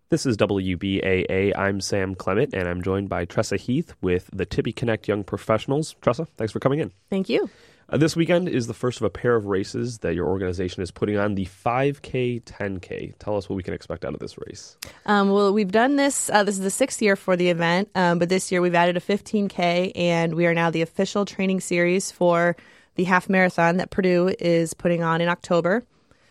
This is WBAA. I'm Sam Clement, and I'm joined by Tressa Heath with the Tippeconnect Young Professionals. Tressa, thanks for coming in. Thank you. This weekend is the first of a pair of races that your organization is putting on, the 5K, 10K. Tell us what we can expect out of this race. Well, we've done this. This is the sixth year for the event, but this year we've added a 15K, and we are now the official training series for the half marathon that Purdue is putting on in October.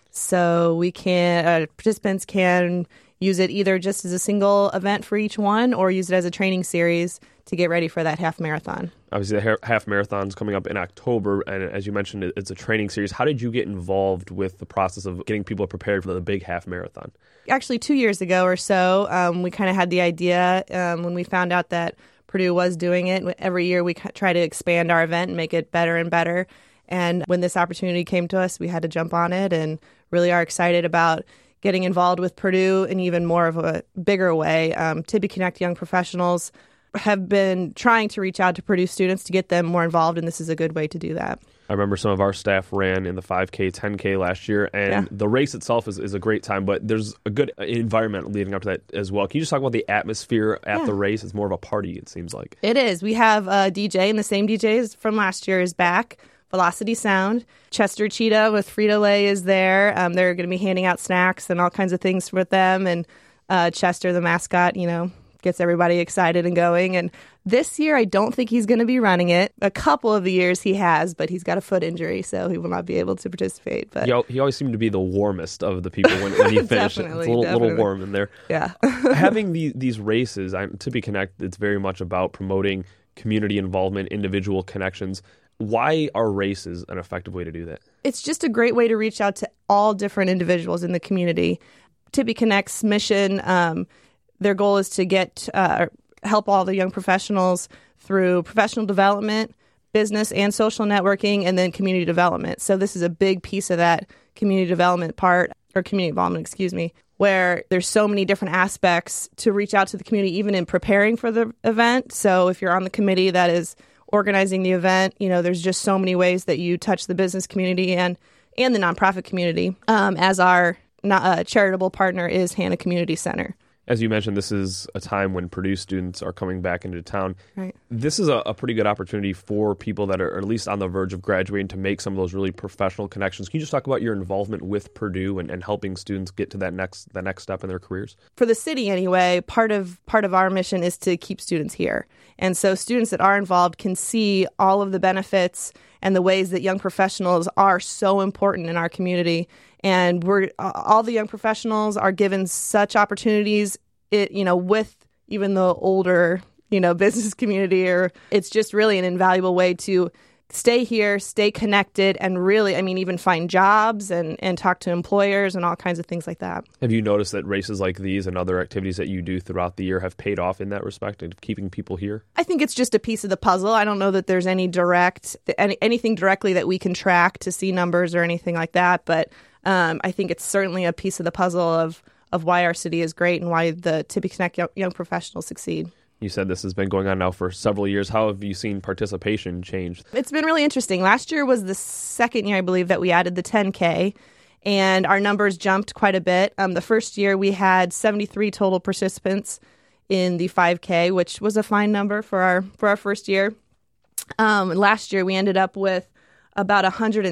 So we can participants can use it either just as a single event for each one or use it as a training series to get ready for that half marathon. Obviously, the half marathon's coming up in October, and as you mentioned, it's a training series. How did you get involved with the process of getting people prepared for the big half marathon? Actually, 2 years ago or so, we kind of had the idea when we found out that Purdue was doing it. Every year we try to expand our event and make it better and better. And when this opportunity came to us, we had to jump on it and really are excited about getting involved with Purdue in even more of a bigger way. Tippeconnect Young Professionals have been trying to reach out to Purdue students to get them more involved, and this is a good way to do that. I remember some of our staff ran in the 5K, 10K last year, and the race itself is a great time, but there's a good environment leading up to that as well. Can you just talk about the atmosphere at the race? It's more of a party, it seems like. It is. We have a DJ, and the same DJ from last year is back. Velocity Sound. Chester Cheetah with Frito-Lay is there. They're going to be handing out snacks and all kinds of things with them. And Chester, the mascot, gets everybody excited and going. And this year, I don't think he's going to be running it. A couple of the years he has, but he's got a foot injury, so he will not be able to participate. But he always seemed to be the warmest of the people when he finished. It's a little warm in there. Yeah. Having these races, Tippeconnect, it's very much about promoting community involvement, individual connections. Why are races an effective way to do that? It's just a great way to reach out to all different individuals in the community. Tippeconnect's mission, their goal is to help all the young professionals through professional development, business and social networking, and then community development. So this is a big piece of that community involvement, where there's so many different aspects to reach out to the community, even in preparing for the event. So if you're on the committee that is organizing the event, there's just so many ways that you touch the business community and the nonprofit community. As our charitable partner is Hannah Community Center. As you mentioned, this is a time when Purdue students are coming back into town. Right. This is a pretty good opportunity for people that are at least on the verge of graduating to make some of those really professional connections. Can you just talk about your involvement with Purdue and helping students get to that next step in their careers? For the city, anyway, part of our mission is to keep students here. And so students that are involved can see all of the benefits and the ways that young professionals are so important in our community. And all the young professionals are given such opportunities, with even the older, business community. Or it's just really an invaluable way to stay here, stay connected, and really, even find jobs and talk to employers and all kinds of things like that. Have you noticed that races like these and other activities that you do throughout the year have paid off in that respect of keeping people here? I think it's just a piece of the puzzle. I don't know that there's anything directly that we can track to see numbers or anything like that, but I think it's certainly a piece of the puzzle of why our city is great and why the Tippeconnect Young Professionals succeed. You said this has been going on now for several years. How have you seen participation change? It's been really interesting. Last year was the second year, I believe, that we added the 10K, and our numbers jumped quite a bit. The first year we had 73 total participants in the 5K, which was a fine number for our first year. Last year we ended up with about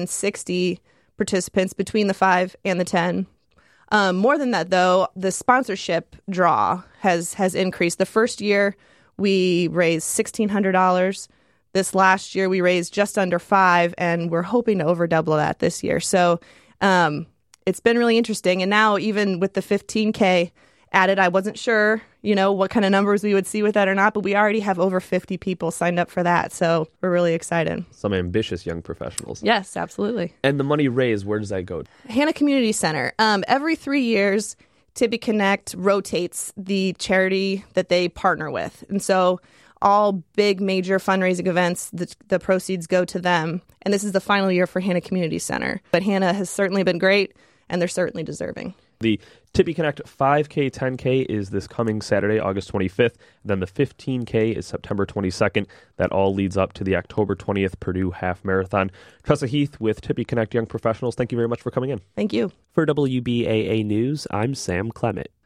160 participants between the 5 and the 10. More than that, though, the sponsorship draw has increased. The first year, we raised $1,600. This last year, we raised just under $5,000, and we're hoping to overdouble that this year. So it's been really interesting. And now, even with the 15K added, I wasn't sure, what kind of numbers we would see with that or not, but we already have over 50 people signed up for that. So we're really excited. Some ambitious young professionals. Yes, absolutely. And the money raised, where does that go? Hannah Community Center. Every 3 years, Tippeconnect rotates the charity that they partner with. And so all big major fundraising events, the proceeds go to them. And this is the final year for Hannah Community Center. But Hannah has certainly been great, and they're certainly deserving. The Tippeconnect 5K, 10K is this coming Saturday, August 25th. Then the 15K is September 22nd. That all leads up to the October 20th Purdue Half Marathon. Tressa Heath with Tippeconnect Young Professionals, thank you very much for coming in. Thank you. For WBAA News, I'm Sam Clement.